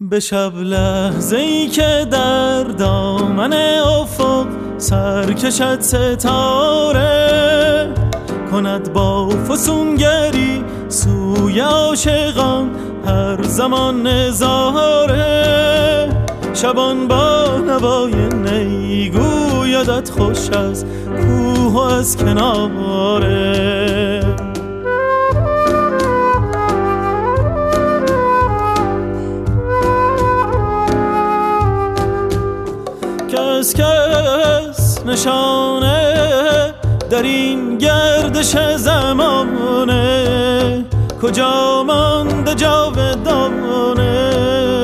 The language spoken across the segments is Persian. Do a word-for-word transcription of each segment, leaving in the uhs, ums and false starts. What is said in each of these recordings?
به شب لحظه‌ای که در دامن افق سر کشد ستاره، کند با فسونگری سوی عاشقان هر زمان نظاره. شبان با نوای نی گویدت خوش از کوه و از کناره. کس کس نشانه در این گردش زمانه، کجا مانده جاودانه.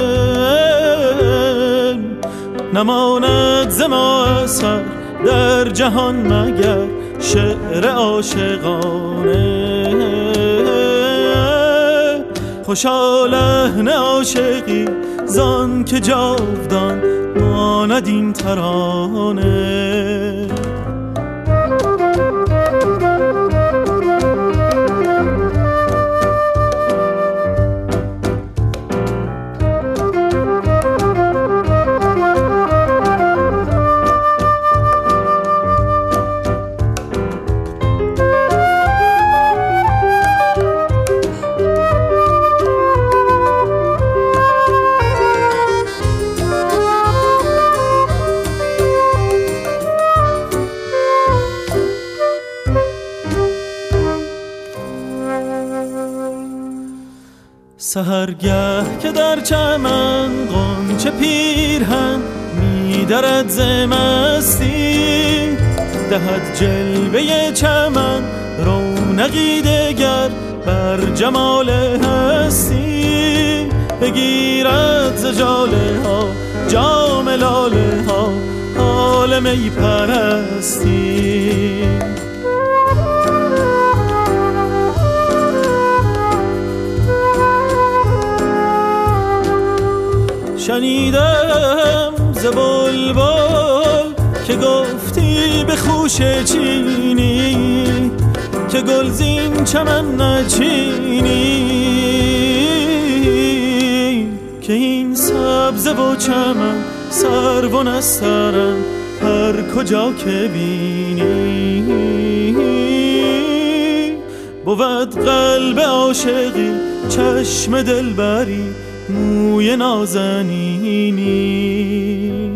نماند ز ما اثر در جهان مگر شعر عاشقانه. خوشا لحن عاشقی زان که جاودان ماند این ترانه. سحرگه که در چمن غنچه پیرهن می‌درد ز مستی، دهد جلوه چمن رونقی دگر بر جمال هستی. بگیرد ز ژاله ها جام لاله ها حال می پرستی. شنیدم ز بلبل که گفتی به خوشه چینی، که گلزین چمن نچینی. که این سبزه و چمن سرو و نسترن هر کجا که بینی. بود قلب عاشقی چشم دلبری موی نازنینی.